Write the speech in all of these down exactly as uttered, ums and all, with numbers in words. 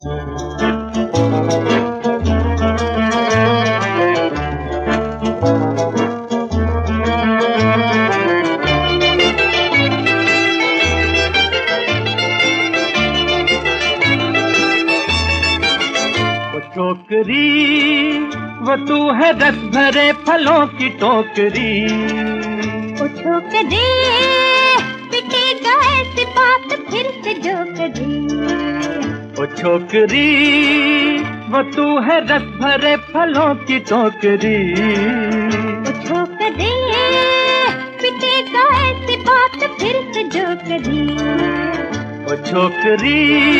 टोकरी वो तू है रस भरे फलों की टोकरी। ओ टोकरी पिटेगा ऐसी बात फिर से जोकरी। ओ छोकरी वो तू है रस भरे फलों की टोकरी। ओ छोकरी पिटेगा ऐसी बात फिर से जोकरी। ओ छोकरी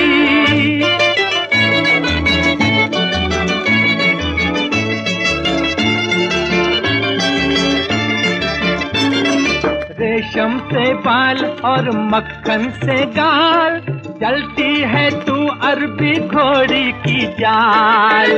रेशम से बाल और मक्खन से गाल, चलती है तू अरबी घोड़ी की चाल।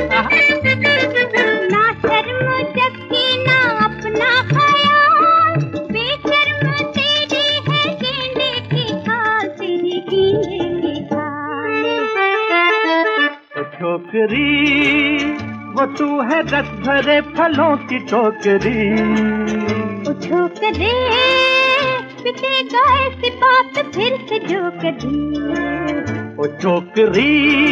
ना शर्म जबकि ना अपना ख्याल, बेशर्म तेरी है गेंदे की खाल, तेरी गेंदे की खाल। ओ छोकरी वो तू है रस भरे फलों की टोकरी। ओ छोकरी पिटेगा ऐसी बात फिर से जोकरी। ओ छोकरी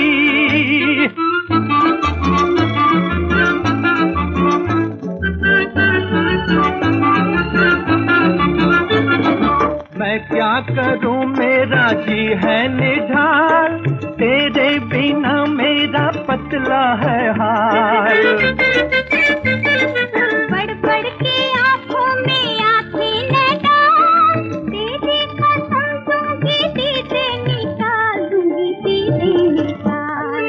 मैं क्या करूं मेरा जी है निढाल, तेरे बिना मेरा पतला है हाल। बढ़ बढ़ के आंखों में आंखें न डाल, तेरी कसम दूंगी दीदे निकाल, दूंगी दीदे निकाल।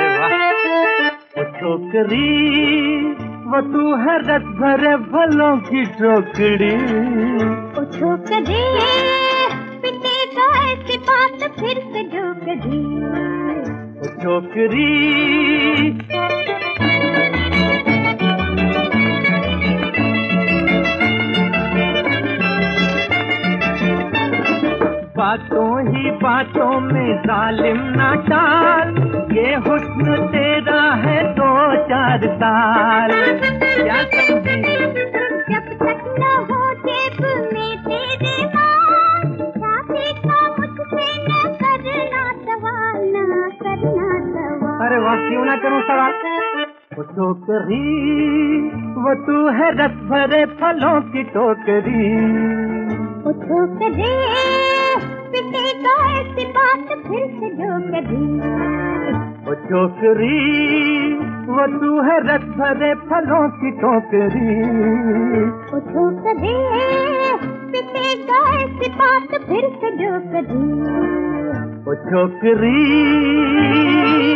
ओ छोकरी वो तू है रस भरे फलों की टोकरी। ओ छोकरी पिटेगा ऐसी बात फिर से जोकरी। ओ छोकरी बातों ही बातों में जालिम ना डाल, ये हुस्न तेरा है दो चार साल। क्या समझी? जब तक न हो जेब में तेरे माल, शादी का मुझसे न करना सवाल, न करना सवाल। अरे वाह, क्यों ना करूं सवाल। वो टोकरी वो तू है रस भरे फलों की टोकरी। ओ छोकरी पिटेगा ऐसी बात फिर से जोकरी। ओ छोकरी वो तू है रस भरे फलों की टोकरी। ओ छोकरी पिटेगा ऐसी बात फिर से जोकरी। ओ छोकरी